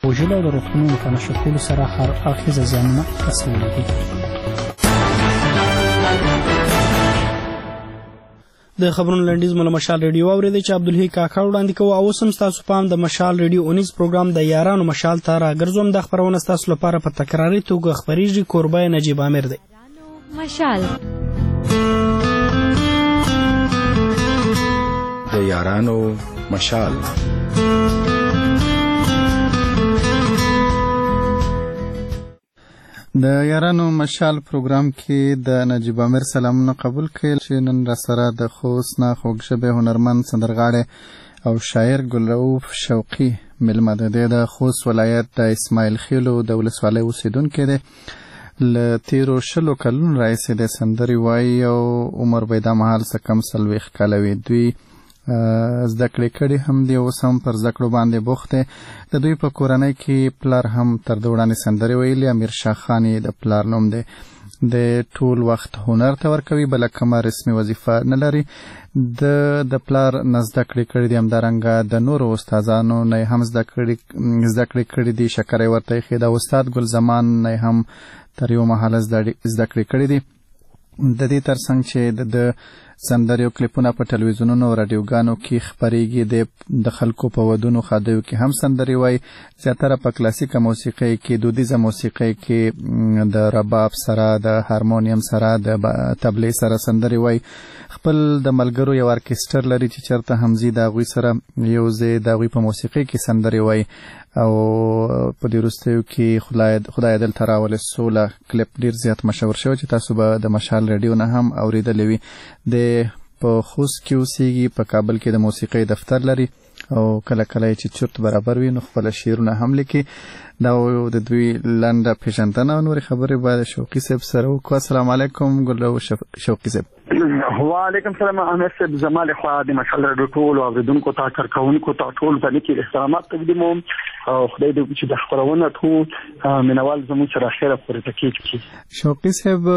وژلو او د روغتونونو په نشه کولو سره هر اړخیزه زیانونه رسولی دي. د خبرونو لنډیز مو له مشال ریډیو واورېدی چې عبدالحی کاکړ وړاندې کوو. او اوس هم ستاسو پام د مشال ریډیو اونیز پروګرام د یارانو مشال ته راګرځوم. دا خپرونه ستاسو لپاره په تکراري توګه خپریږي. کوربه نجیب عامر دی. مشال د یارانو مشال. د یارانو مشال پروګرام کې د نجیب عامر سلامونه قبول کړئ چې نن را سره د خوست نه خوږ ژبې هنرمند سندرغاړی او شاعر ګلرؤف شوقي مېلمه دی. د خوست ولایت د اسماعیل خیلو د ولسوالۍ اوسېدونکی دی. له تیرو 20 کلونو راهیسې د سندرې وایي او عمر به یې دا مهال څه کم 40 کاله وي. دوی زده کړې کړي هم دي، اوس هم پر زده کړو باندې بوخت دی. د دوی په کورنۍ کې پلار هم تر ده وړاندې سندرې ویلي. امیر شاه خان یې د پلار نوم دی. د ټول وخت هنر ته ورکوي، بله کومه رسمي وظیفه نه لري. د پلار نه زده کړې کړي دي، همدارنګه د نورو استادانو نه هم زده کړې کړي دي. شکر یې ورته ایښی د استاد ګل زمان نه هم تر یو مهاله زده کړې کړي دي. د دې ترڅنګ چې د سندرې او کلیپونه په ټلویزیونونو او راډیوګانو کې خپریږي، د خلکو په ودونو ښادیو کې هم سندرې وایي. زیاتره په کلاسیکه موسیقۍ کې، دودیزه موسیقۍ کې د رباب سره، د هارمونیم سره، د تبلې سره سندرې وایي. خپل د ملګرو یو ارکستر لري چې چېرته هم ځي، د هغوی سره یو ځای د هغوی په موسیقۍ کې سندرې وایي. او په دې وروستیو کې خدای دلته راولې سوله کلیپ ډېر زیات مشهور شوی چې تاسو به د مشال ریډیو نه هم اورېدلی وي. د په خوست کې اوسېږي، په کابل کې د موسیقۍ دفتر لري او کله کله چې چورت برابر وي نو خپل شعرونه هم لیکي. دا د دوی لنډه پیژندنه او نورې خبرې باید شوقي صاحب سره وکړو. السلام علیکم ګلرؤف شوقي صاحب. وعلیکم السلام امیر صاحب. زما له خوا د مشال ریډیو ټولو اوریدونکو ته، کارکوونکو ته ټول ته لیکي احترامات تقدیموم او خدای دې چې د خپرونه ټول مینوال زموږ سره خیره پورې کیږي. شوقي صاحب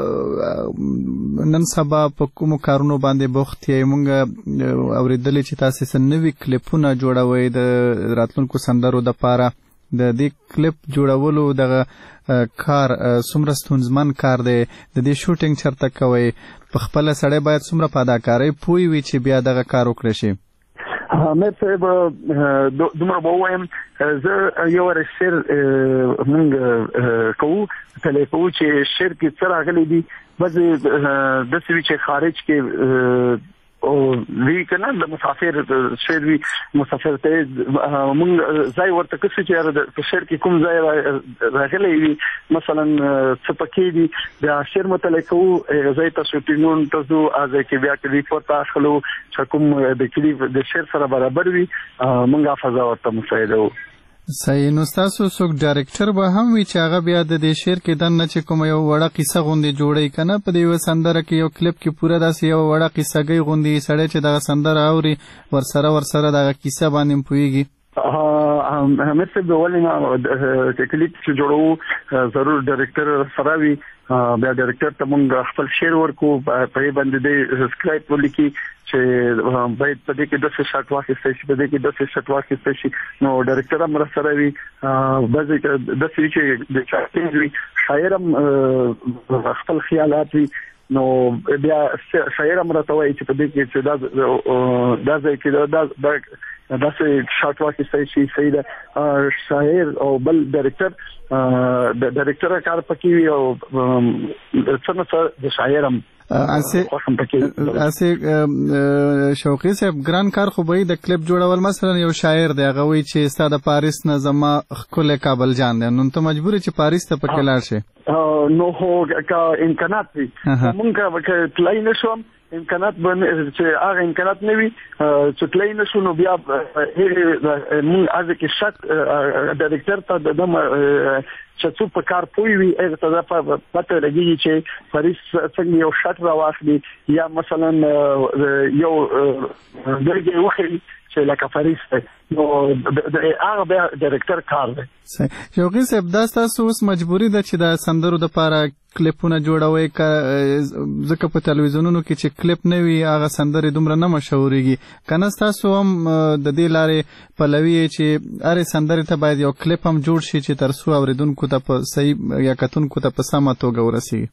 نن سبا په کومو کارونو باندې بوخت یې؟ مونږ اوریدلې چې تاسو څه نوي کلیپونه جوړوئ د راتلونکو سندرو دپاره. د دې کلیپ جوړولو دغه کار څومره ستونزمن کار دی؟ د دې شوټینګ چېرته کوئ؟ په خپله سړی باید څومره په اداکارۍ پوه وي چې بیا دغه کار وکړی شي؟ امیر صاحب دومره به ووایم، زه یو شعر موږ کوو، تلی کوو چې شعر کې څه راغلی دي. بعضې داسې وي چې خارج کې او وی کنه د مسافر شعر وی، مسافر ته مونږ ځای ورته کسي چې په شعر کې کوم ځای راغلی وي، مثلا څه پکې دي د شعر متعلق کوو. ځای ته شوټینګون ته ځو، ځای کې بیا کلیپ ورته اخلو چې کوم د کلیپ د شعر سره برابر وي، مونږ فضا ورته مساعدوو. صحیح. نو ستاسو څوک ډایرکټر به هم وي چې هغه بیا د دې شعر کې دننه چې کومه یو وړه قصه غوندې جوړوي که نه؟ په دې یوه سندره کې یو کلیپ کې پوره داسې یو وړه قصهګۍ غوندې سړی چې دغه سندره اوري ورسره دغه کیسه باندې هم پوهېږي. امیر صاحب ولې نه کلیپ چې جوړوو ضرور ډایرکټر سره وي. بیا ډایرکټر ته مونږ خپل شعر ورکو، په یې باندې دی سکرایپ ولیکي چې باید په دې کې داسې شاټ واخیستی شي، په دې کې داسې شاټ واخیستی شي. نو ډایرکټر هم راسره وي. بعضې داسې وي چې د چارټینګ وي، شاعر هم خپل خیالات وي. نو بیا شاعر هم راته وایي چې په دې کې چې دا ځای کې داسې شاټ واخیستی شي. صحیح ده. شاعر او بل ډایرکټر، د ډایرکټر کار پکې وي او څه نه څه د شاعر هم اسې. شوقي صاحب ګران کار خو به د کلیپ جوړول، مثلا یو شاعر دی هغه وایي چې ستا د پاریس نه زما ښکلی کابل جان دی، نو ته مجبور چې پاریس ته پکې لاړ شې. نو خو که امکانات وي مونږ که تللی نه شوم، امکانات چې هغه امکانات نه وي چې تللی نه شو، نو بیا مونږ هغه کې شک ډایرکټر ته د چې څوک په کار پوه وي هغه ته دا پته لګېږي چې پاریس څنګه یو شاټ راواخلي، یا مثلا یو ګرګې وخوري چې لکه فریس دی نو د هغه بیا ډایرکټر کار دی. شوقي صاحب دا ستاسو اوس مجبوري ده چې د سندرو دپاره کلیپونه جوړوئ ځکه په تلویزیونونو کې چې کلیپ نه وي هغه سندرې دومره نه مشهورېږي که نه ستاسو هم د دې لارې پلوي چې هرې سندرې ته باید یو کلیپ هم جوړ شي چې تر څو اورېدونکو ته په صحیح یا کتونکو ته په سمه توګه ورسېږي؟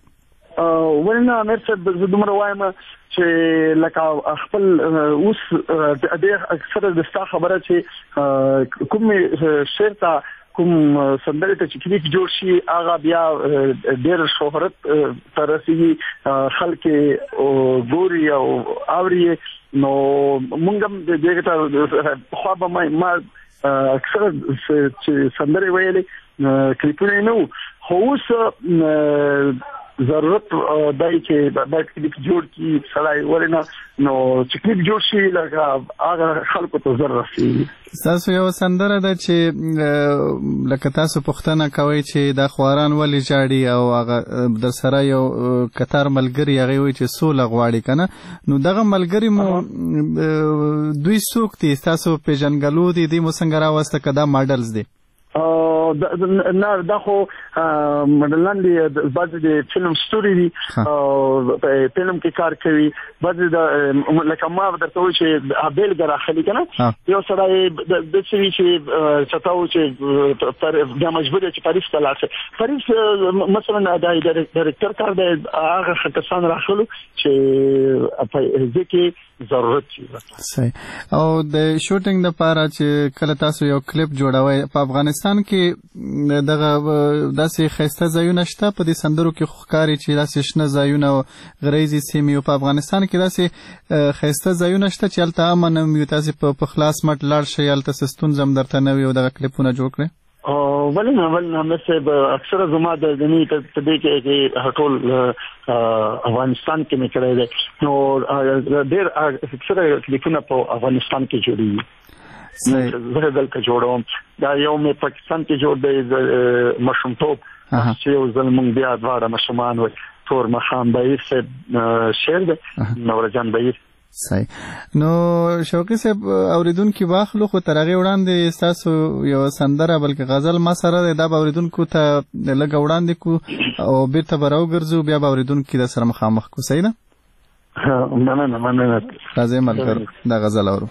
ولې نه امیر صاحب زه دومره وایم چې لکه خپل اوس ډېر اکثره د ستا خبره چې کوم شعر ته کوم سندرې ته چې کلیپ جوړ شي هغه بیا ډېر شهرت ته رسېږي خلک ګوري او اوري نو موږ هم دغه ته خو به ما اکثره چې سندرې ویلې کلیپونه نه وو خو اوس ضرورت دای چې باید کلیپ جوړ کی سړی ورنه نو چې کلیپ جوړ شي لکه هغه خلکو ته زر رسېږي. تاسو یو سندره ده چې لکه تاسو پوښتنه کوئ چې دا خواران ولې ژاړي او هغه در سره یو کتار ملګري هغې وایي چې سوله غواړي که نه نو دغه ملګري مو دوی څوک دي ستاسو پېژنګلو دي دوی مو څنګه راوسته که دا ماډلز دي؟ نه دا خو مډلان دي بعضې د فلم ستوري دي په فلم کې کار کوي بعضې د لکه ما درته وایي چې بېلګه راخلي که نه یو سړی داسې وي چې چاته و چې بیا مجبور دی چې پاریس ته لاړ شي پاریس مثلا د ډایرکټر کار دی هغه کسان راخلو چې په دې کې ضرورت شي. صحیح او د شوټینګ دپاره چې کله تاسو یو کلیپ جوړوئ په افغانستان کې دغه داسې ښایسته ځایونه شته په دې سندرو کې خو ښکاري چې داسې شنه ځایونه او غریزي سیمې او په افغانستان کې داسې ښایسته ځایونه شته چې هلته امن هم وي تاسې په خلاص مټ لاړ شئ هلته څه ستونزه هم درته نه وي او دغه کلیپونه جوړ کړئ؟ ولې نه امیر صاحب اکثره زما د دنې په دې کې ټول افغانستان کې مې کړی دی نو ډېر اکثره کلیپونه په افغانستان کې جوړېږي. زه دلته جوړوم دا یو مې پاکستان کې جوړ دی مشرومتوب چې یو ځل موږ بیا دواړه ماشومان وو تور مخام بهیر صاحب شعر دی نورجان بهیر. صحیح نو شوقي صاحب اوریدونکي واخلو خو تر هغې وړاندې ستاسو یو سندره بلکې غزل ما سره دی دا به اوریدونکو ته لږه وړاندې کړو او بیرته به راوګرځو بیا به اوریدونکي در سره مخامخ کړو. صحیح ده؟ مننه راځئ ملګرو دا غزل اورو.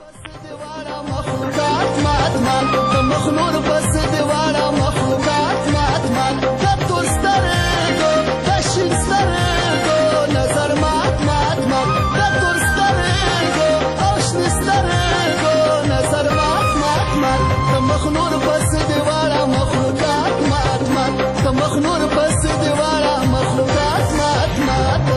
مخنور بس دیواره مخلوقات مات کتو سترگو کشین سترگو نظر مات کتو سترگو آشن سترگو نظر مات مخنور بس دیواره مخلوقات مات مخنور بس دیواره مخلوقات مات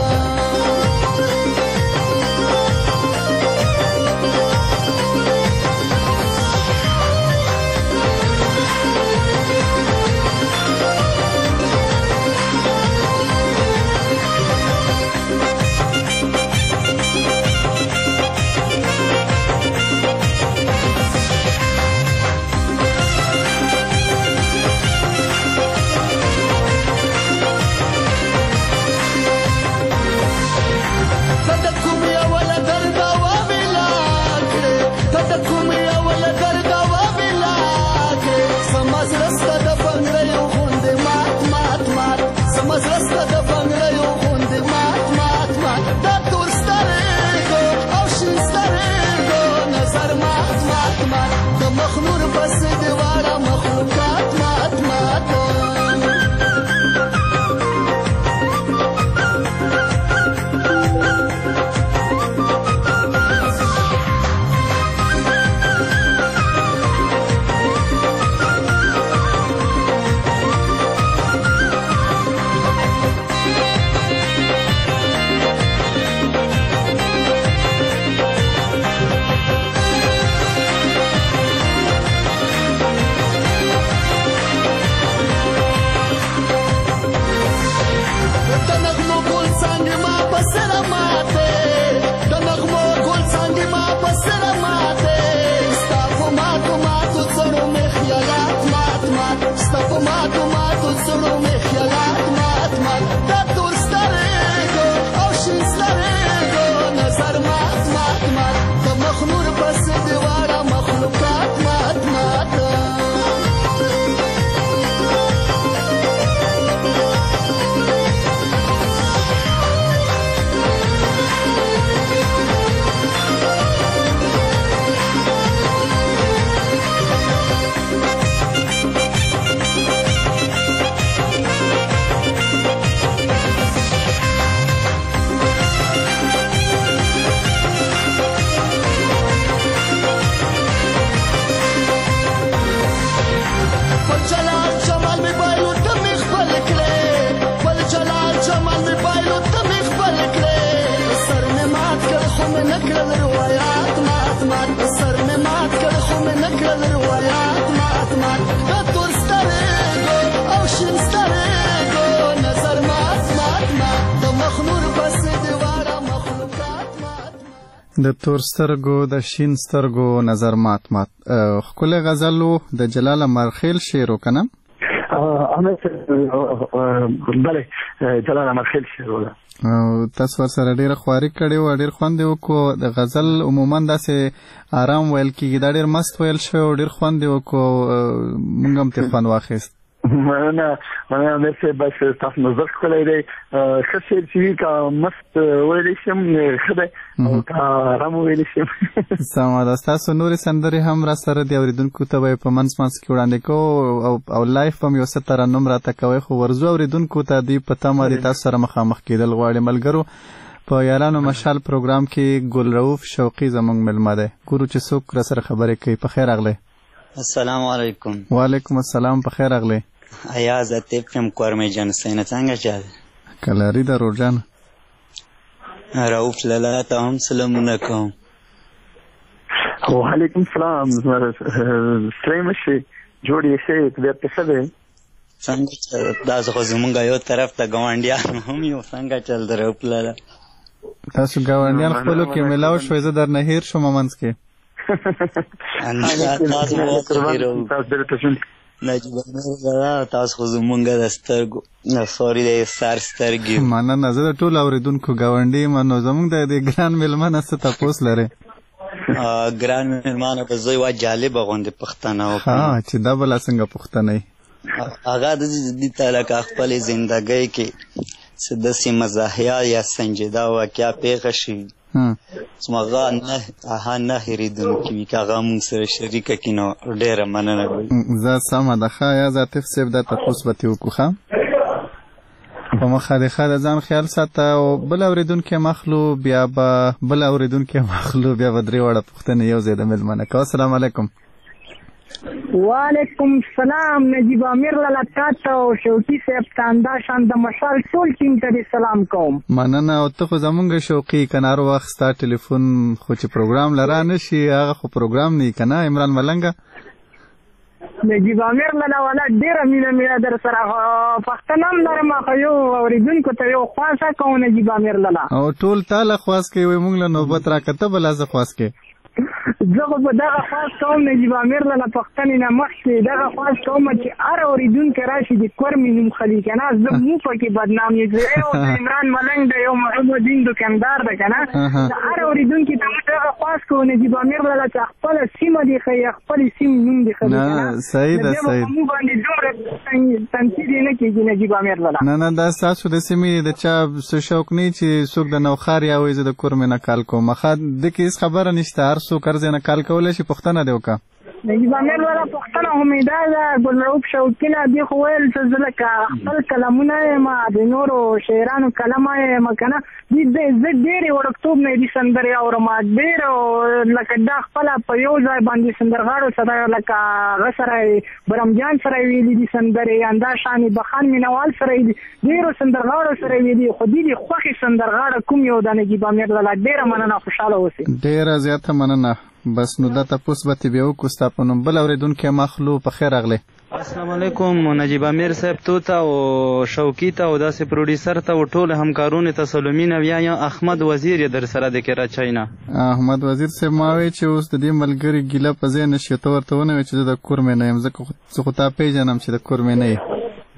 د تور سترګو د شین سترګو نظر مات مات ښکلی غزل و د جلال مرخیل شعر و که نه؟ بله جلال مرخیل شعر و تاسو ورسره ډېره خواري کړې وه، ډېر خوند یې وکړو. د غزل عموما داسې آرام ویل کېږي، دا ډېر مست ویل شوی او ډېر خوند یې وکړو، موږ هم ترې خوند واخیست. مننه امیر صاحب، بس تاسو نظر ښکلی دی، ښه شعر چې وي که مست ویلی شم ښه دی او که آرام ویلی شم. سمه ده. ستاسو نورې سندرې هم را سره دي، اورېدونکو ته به یې په منځ منځ کې وړاندې کوو او لایف هم یو څه ترنم راته کوئ، خو ورځو اورېدونکو ته دوی په تمه دي تاسو سره مخامخ کېدل غواړي. ملګرو، په یارانو مشال پروګرام کې ګل رؤف شوقي زموږ مېلمه دی. ګورو چې څوک را سره خبرې کوي. په خیر راغلی. السلام علیکم. وعلیکم السلام. په خیر راغلی. ایاز اتیب یم کورمی جان سینه څنګه چل کلاری د روجان رؤف لالا ته هم سلامونه کوم. وعلیکم السلام. ستړی مشي، جوړ یې شئ، طبیعت ښه دی؟ څنګه چل؟ تاسو خو زمونږ یو طرف ته ګاونډیان هم یو، څنګه چل د رؤف لالا؟ تاسو ګاونډیان خپلو کې میلاو شوئ، زه درنه هیر شوم منځ کې. نجیب امیر تاسو خو زمونږ د سترګو سوري د سر سترګې. مننه. زه د ټولو اورېدونکو ګاونډي یم، نو زموږ د ګران مېلمه نه څه تپوس لرئ؟ ګران مېلمانه به زه یوه جالبه غوندې پوښتنه وکړم. چې دا بله څنګه پوښتنه یي؟ هغه دې ته لکه خپلې زندګۍ کې څه داسې مزاحیه یا سنجیده واقعه پیښه شي چې هغه نه هېرېدونکې وي، که هغه موږ سره شریکه کړي نو ډېره مننه به وي. زه سمه ده. ښه یا عاطف صاحب دا تپوس به ترې وکړو. ښه په مخه دې ښه د ځان خیال ساته او بل اورېدونکی مخلو بیا به درې واړه پوښتنې یو ځای د مېلمه نه کوو. السلام علیکم. وعلیکم السلام. نجیب امیر لالا تاته او شوقي صاحب ته همداشان د مشال ټول ټیم ته دې سلام کوم. مننه. او ته خو زمونږ شوقي که نارو وخت ستا ټلیفون خو چې پروګرام لره نه شي، هغه خو پروګرام نه وي که نه عمران ملنګه؟ نجیب امیر لالا والا ډېره مینه در سره پښتنه هم لرم، خو یو اورېدونکو ته یو خواست کوم نجیب امیر لالا. او ټول تا له خواست کوي، وایي موږ له نوبت راکړه، ته به لا زه خواست کوې. زه خو په دغه خواست کوم نجیب امیر لالا پښتنې نه مخکې دغه خواست کوم چې هر اورېدونکی راشي د کورمې نوم خلي که نه، زه مو پکې بدنام یو د عمران ملنګ دی، یو محمدین دوکاندار ده که نه، د هر اورېدونکي ته موږ دغه خواست کوو نجیب امیر لالا چې خپله سیمه دې ښایي، خپلې سیمې نوم دې ښه دی. صحیح ده. صحیح موږ باندې دومره تنقید یې نه کېږي نجیب امیر لالا. نه دا ستاسو د سیمې د چا څه شوق نه چې څوک د نوښار یا وایي زه د کورمې نه کال کوم. ښه دې کې هېڅ خبره نشته، هر څوک هر ځای نه کال کولی شي. پوښتنه دې وکړه. نجیب امیر والا پوښتنه خو مې دا ده، ګل رؤف شوقي نه دې خو ویل چې زه لکه خپل کلمونه یم د نورو شاعرانو کلمه یم که نه، زه ډېرې وړکتوب نه دې سندرې اورم، ډېر لکه دا خپله په یو ځای باندې سندرغاړو سره لکه هغه سره برمجان سره ویلي دي سندرې، همداشان بخان مینوال سره یې ډېرو سندرغاړو سره ویلي، خو دې دې خوښې سندرغاړه کوم یو د نجیب امیر لالا؟ ډېره مننه، خوشحاله اوسئ. ډېره زیاته مننه. بس نو دا تپوس به ترې بیا وکړو ستا په نوم. بل اورېدونکی مخلو په خیر راغلی. السلام علیکم. نجیب امیر صاحب تو ته او شوقي ته او داسې پروډیوسر ته او ټول همکارونو ته سلامونه ویایم. احمد وزیر یې در سره د کراچۍ نه. احمد وزیر صاحب ما وایي چې اوس د دې ملګري ګیله په ځای نه شي، ته ورته ونه وایې چې زه د کورمې نه یم، زه خو تا پېژنم چې د کورمې نه یې.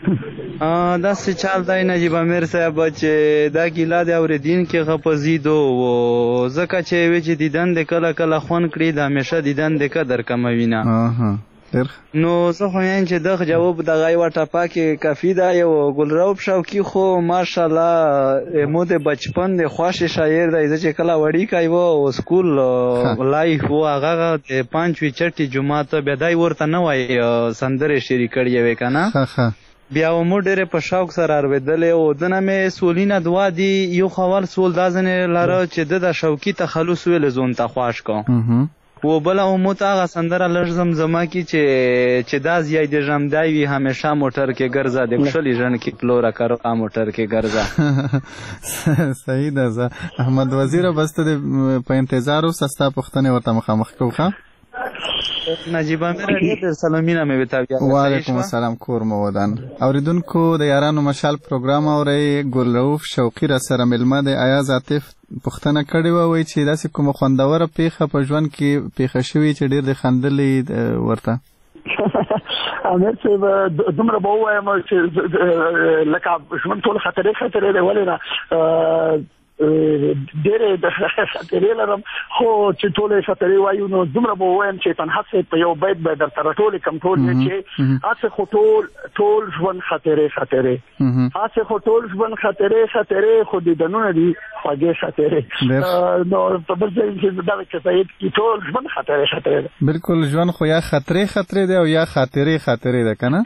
داسې چال دی نجیب امیر صاحب چې دا ګیله د اورېدونکي غپزیدو و، ځکه چې وی چې دیدن د کله کله خوند کړي، د همیشه دیدن د قدر کموي نه. نو زه خو یم چې دغه جواب دغه یوه ټپه کې کافي ده. یو ګل رؤف شوقي خو ماشاءالله مو د بچپن د خوښې شاعر دی. زه چې کله وړیکی و او سکول لایف و، هغه د 5 چټي جومات بیا دی ورته نه وایي سندرې شعري کړې وې که نه، بیا مو ډېرې په شوق سره اورېدلې او دنه مې سولینه دعا دي. یو خول سول دا ځینې لره چې د شوقي تخلص ویلې زون ته خواش کوم و بله مو ته هغه سندره لږ زمزمه کي چې دا زیای د ژمدی وي همیشه موټر کې ګرځه، د کښلي ژڼ کې پلوره کرو موټر کې ګرځه. صحیح ده. زه احمد وزیره بس ته په انتظار اوسه، ستا پوښتنې ورته مخامخ کوو. ښه نجیب امیر ډېر سلامونه مې وتاویا. وعلیکم السلام کور مو ودان. اوریدونکو د یارانو مشال پروګرام اوري ګل رؤف شوقي را سره ملمه د ایاز عاطف پوښتنه کړې وه چې داسې کومه خوندوره پیښه په ژوند کې پیښه شوې چې ډېر د خندلې ورته. امیر صاحب دومره به ووایم چې لکه ژوند ټول خطرې دی ولې نه ډېرې د خطرې لرم خو چې ټولې خطرې وایو نو دومره به ووایم چې تنها صاحب په یو بیت به درته راټولې کم ټول چې هسې خو ټول ژوند خطرې هسې خو ټول ژوند خطرې خو دیدنونه دي خوږې خطرې نو په بل ځای کې دا کفایت کې ټول ژوند خطرې بالکل ژوند خو یا خطرې دی او یا خاطرې ده که نه؟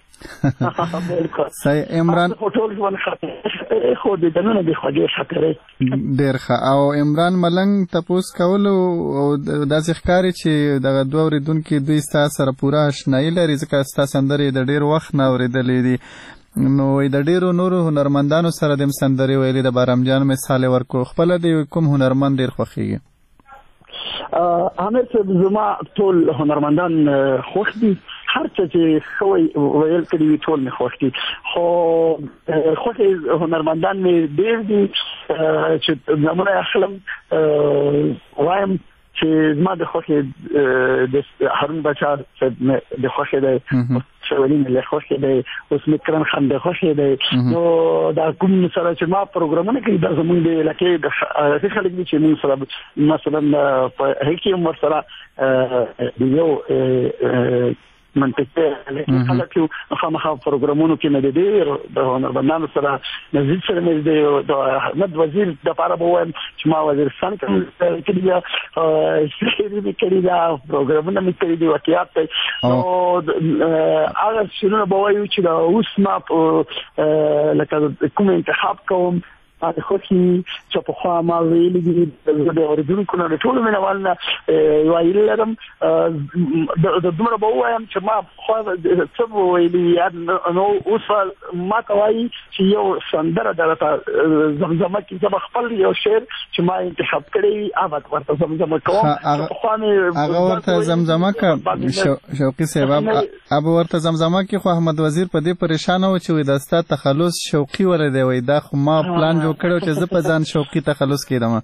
صحیح. عمران ډېر ښه. او عمران ملنګ تپوس کولو داسې ښکاري چې دغه دوه اورېدونکي دوی ستا سره پوره اشنایي لري ځکه ستا سندرې د ډېر وخت نه اورېدلې دي نو د ډېرو نورو هنرمندانو سره د سندرې ویلي د بارام جان مثال ورکو. خپله د کوم هنرمند ډېر خوښېږي؟ امیر صاحب زما ټول هنرمندان خوښ دي. هر څه چې ښه ویل کړي وي ټول مې خوښ دي خو خوښې هنرمندان مې ډېر دي چې نمونه یې اخلم وایم چې زما د خوښې د هارون بچا صاحب د خوښې دی شولي مې خوښې دی اوس مکرم خان د خوښې دی نو دا کوم سره چې ما پروګرامونه کوي دا زمونږ د علاقې د خلک دي چې موږ سره مثلا په هغې کې هم ورسره یو منطقه خلک یو خامخا پروګرامونو کې نه دي د هنرمندانو سره نزدیک سره مې دی د احمد وزیر دپاره به ووایم چې ما وزیرستان کې کړي ده شعري مې کړي ده پروګرامونه مې کړي دي واقعات دی نو هغه شعرونه به وایو چې د اوس ما لکه کوم انتخاب کوم د خوښي چې پخوا ما ویلي دي د اورېدونکو نه د ټولو مینوال نه یوه هیله لرم د دومره به ووایم چې ما پخوا څه به ویلي نو اوس ما ته وایي چې یو سندره درته زمزمه کې زه به خپل یو شعر چې ما انتخاب کړی هغه ورته زمزمه کوم پخوا مې هغه ورته زمزمه که شوقي صاحب هغه ورته زمزمه کې خو احمد وزیر په دې پریشانه و چې دا ستا تخلص شوقي ولې دی وایي دا خو ما پلان کړو چې زه په ځان شوقي تخلص کېدم.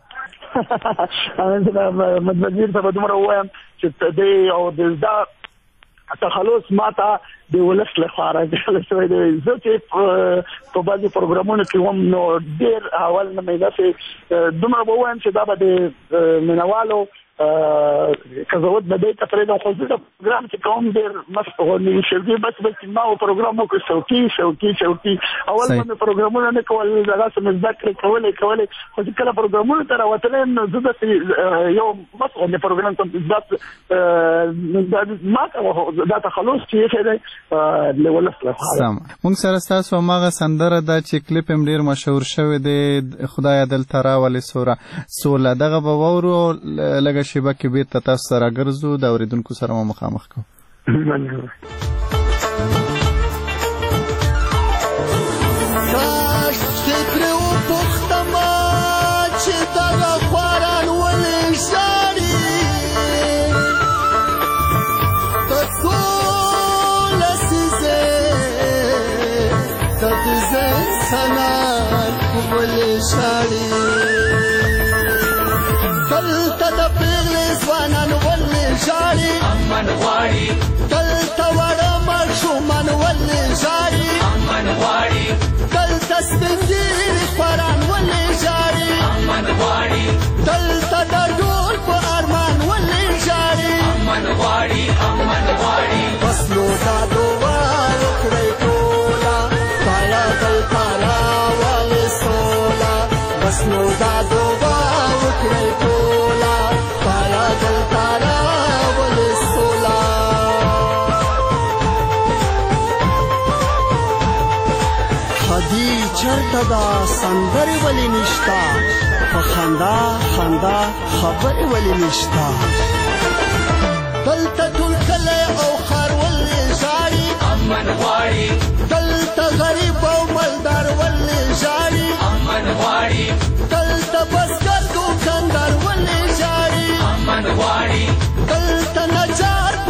مدوزیر ته به دومره ووایم چې دی او دا تخلص ما ته د ولس لخوا راغلی شوی دی. زه چې په بعضې پروګرامونو کې هم نو ډېر اول نه مې داسې دومره به ووایم چې دا به د مینوالو قضاوت به دی ته پرېږدم خو زه د پروګرام چې کوم ډېر مست غوندې شوقي بس ما پروګرام وکړو شوقي اول به مې پروګرامونه نه کول دغسې مې زده کړې کولې خو چې کله پروګرامونو ته راوتلی نو زه داسې یو مست غوندې پروګرام کوم ما ته دا تخلص چې ایښی دی له ولس لخوا. موږ سره ستاسو هماغه سندره ده چې کلیپ هم ډېر مشهور شوی دی خدایه دلته راولې سوله دغه به واورو لږه شیبه کې بیرته تاسو سره ګرځو د اورېدونکو سره مو مخامخ کوو. کاش چې ترې وپوښتمه چې دغه خواران ولې ژاړي د څو لسیزې د دې انسانان ولې ژاړي دلته د پیغلې ځوانان ولې ژاړي امن غواړي دلته وړه ماشومان ولې ژاړي امن غواړي دلته سپین ږیري خواران ولې ژاړي امن غواړي دلته د ډول په ارمان ولې ژاړي امن غواړي بس نو دا دعا وکړئ ټوله خدایه دلته راولې سوله بس نو دا دعا وکړئ ټوله خدایه دلته راولې سوله خدي چرته دا سندرې ولې نشته په خندا خبرې ولې نشته دلته ټول کلی او ښار ولې ژاړي امن غواړي دلته غریب او مالدار ولې ژاړي امن غواړي دلته بزګر دوکاندار ولې ژاړي امن غواړي دلته نجار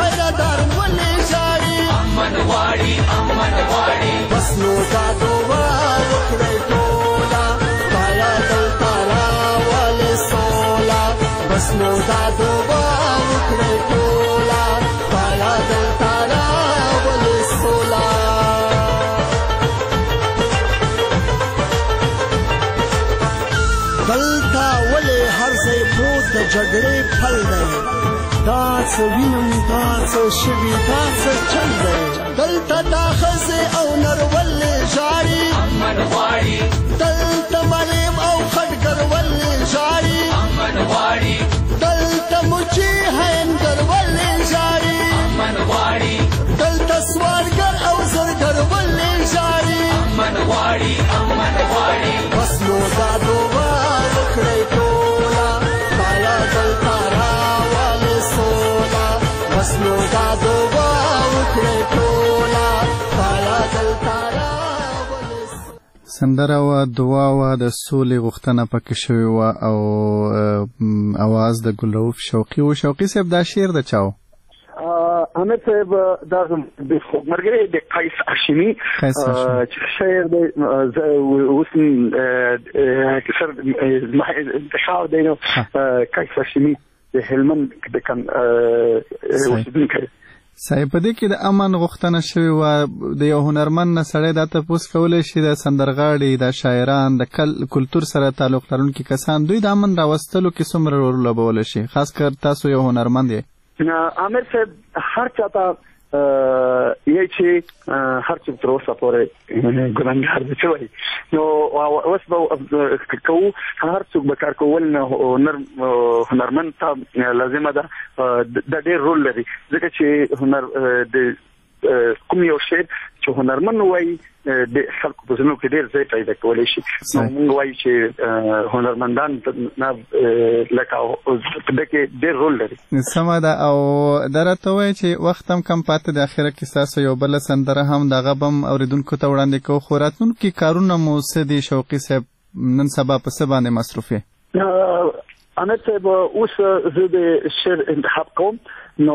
متل دی دا څه وینم دا څه شوي دا څه چل دی دلته دا ښځې او نرولې ژاړي امن غواړي دلته معلم او خټګر ولې ژاړي امن غواړي دلته مچي هینګر ولې ژاړي امن غواړي دلته سوالګر او زرګر ولې ژاړي امن غواړي امن غواړي بس نو دا دوه وکړئ ټوله بایا دلته راولې سوله بس نو دا دوه وکړئ ټوله بایا دلته سندره وه دعا وه د سولې غوښتنه پکې شوې وه او اواز د ګلرؤف شوقي و. شوقي صاحب دا شعر د چا و؟ حمید صاحب دا ملګری د قیس هاشمي شاعر دی اوس سر انتخاب دی نو قیس هاشمي د هلمند د اوسېدونکی صحیح. په دې کې د امن غوښتنه شوې وه د یو هنرمند نه سړی دا تپوس کولی شي د سندرغاړي د شاعران د کلتور سره تعلق لرونکي کسان دوی د امن راوستلو کې څومره رول لوبولی شي خاص کر تاسو یو هنرمند یې؟ عامر صاحب هر چاته یې چې هر څوک تر اوسه پورې ګناهګار دی څه وایي نو اوس به کوو هر څوک به کار کول نه هنرمند ته لازمه ده دا ډېر رول لري ځکه چې هنر د کوم یو شی چې هنرمند وایي د خلکو په ذهنو کې ډېر ځای پیدا کولی شي نو موږ وایو چې هنرمندان نه لکه په دې کې ډېر رول لري. سمه ده. او دا راته ووایي چې وخت هم کم پاتې د اخره کې ستاسو یو بله سندره هم د هغه به هم اورېدونکو ته وړاندې کوو خو راتلونکي کارونه مو څه دي شوقي صاحب نن سبا په څه باندې مصروف یې؟ حمید صاحب اوس زه د شعر انتخاب کوم نو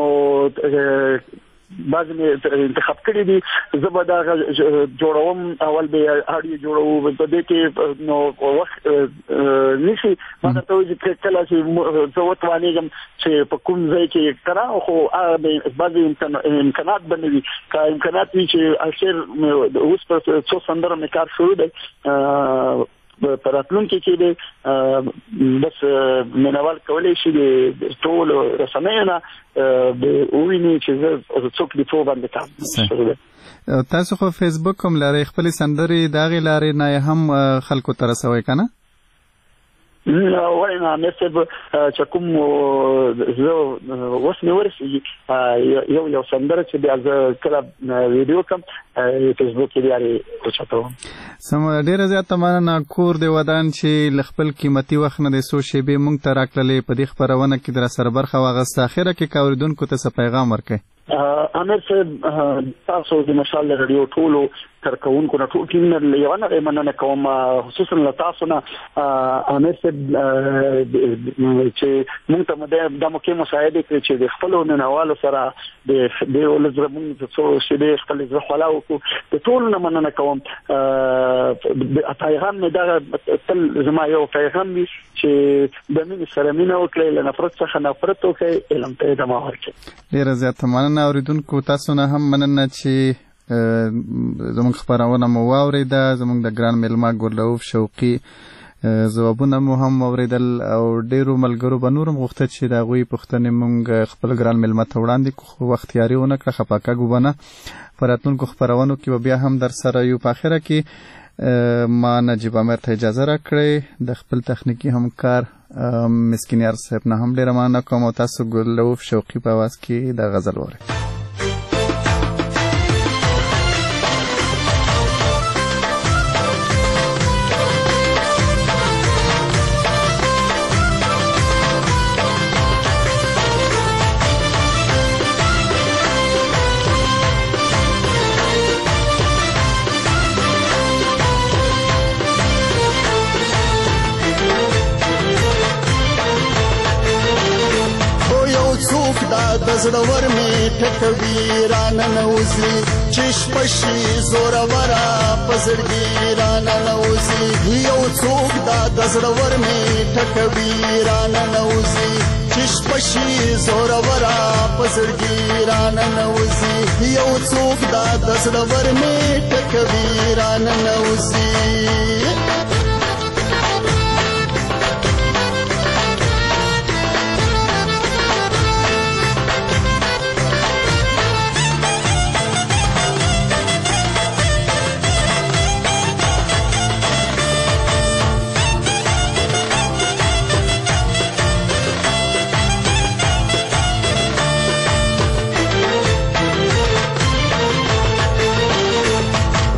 بعضې مې انتخاب کړي دي زه به دا جوړوم اول به اډیو جوړوو په دې کې نو وخت نیسي ما درته وایي چې کله چې زه وتوانېږم چې په کوم ځای کې کړه خو بعضې امکانات به نه وي که امکانات وي چې شعر اوس په څو سندره مې کار شروع دی په راتلونکي کې دی بس مینوال کولی شي د ټولو رسنیو نه وویني چې زه څوک د څو باندې کار شروع دی. تاسو خو فیسبوک هم لرئ خپلې سندرې د هغې لارې نه هم خلکو ته رسوئ که نه؟ وایي نه حمید صاحب چې کوم زه اوس مې ورسېږي یو سندره چې بیا زه کله ویډیو کړم فیسبوک کې بیا یې اوچتوم. سمه ډېره زیاته مننه. کور د ودان چې له خپل قیمتي وخت نه د څو شېبې موږ ته راکړلې په دې خپرونه کې در سره برخه واخیسته اخره کې که اورېدونکو ته څه پیغام ورکړئ؟ امیر صاحب تاسو د مشال رادیو ټولو کارکوونکو نه ټول ټیم نه یو نه مننه کوم خصوصا له تاسو نه امیر صاحب چې موږ ته د موقع مساعده کړې چې د خپل ننوالو سره د ولزر موږ څو شې خپل ځخلا وکړو د ټول نه مننه کوم. پیغام مې دا تل زما یو پیغام دی چې د مینې سره مینه وکړئ له نفرت څخه نفرت وکړئ علم ته ادامه ورکړئ. ډېره زیاته مننه. اورېدونکو تاسو نه هم مننه چې زموږ خپرونه مو واورېده. زموږ د ګران میلمه ګلرؤف شوقي ځوابونه مو هم واورېدل او ډېرو ملګرو به نور هم غوښتل چې د هغوی پوښتنې مونږ خپل ګران میلمه ته وړاندې کړو خو وخت یاري ونه کړه خفه کږو به نه. په راتلونکو خپرونو کې به بیا هم در سره یو. په اخره کې ما نجیب امیر ته اجازه راکړئ د خپل تخنیکي همکار مسکینیار صاحب نه هم ډېره مننه کوم او تاسو ګلرؤف شوقي په اواز کې د غزل واورئ. زړور می ټکوي رانه نوزي چش پشي زور ورا پزړګي رانه نوزي یو څوک دا زړور می ټکوي رانه نوزي چش پشي زور ورا پزړګي رانه نوزي یو څوک دا زړور می ټکوي رانه نوزي.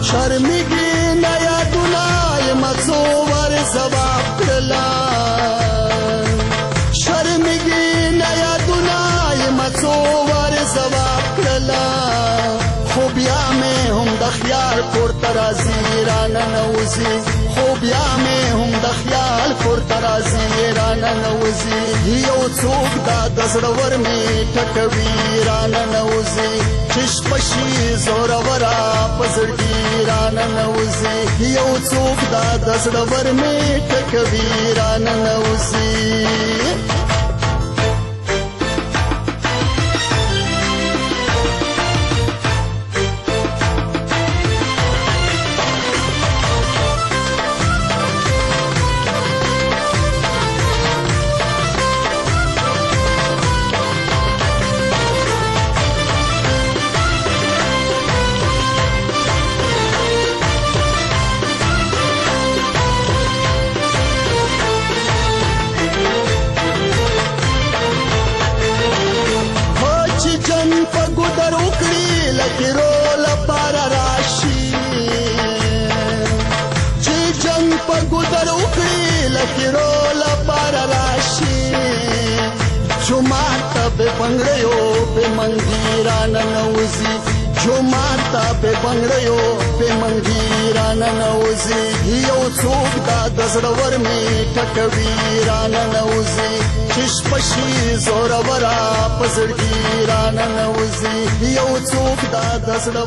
شرمېږي نه یادونه یمه څو ور ځواب کړله شرمېږي نه یادونه یمه څو ور ځواب کړله خو بیا مې هم د خیال کور ته راځي راننوځي خو بیا مې هم د خیال کور ته راځي راننوځي یو څوک دا د زړور مې ټکوي راننوځي چې شپه شي زوروره په زړګي راننوځي یو څوک دا د زړور مې ټکوي راننوځي بنگړیو په منګیران نوځي جو ماتا په بنگړیو په منګیران نوځي یو څوک دا د زړور مې ټکوي ران نوځي چش پشي زوروره په زړګي ران نوځي یو څوک دا د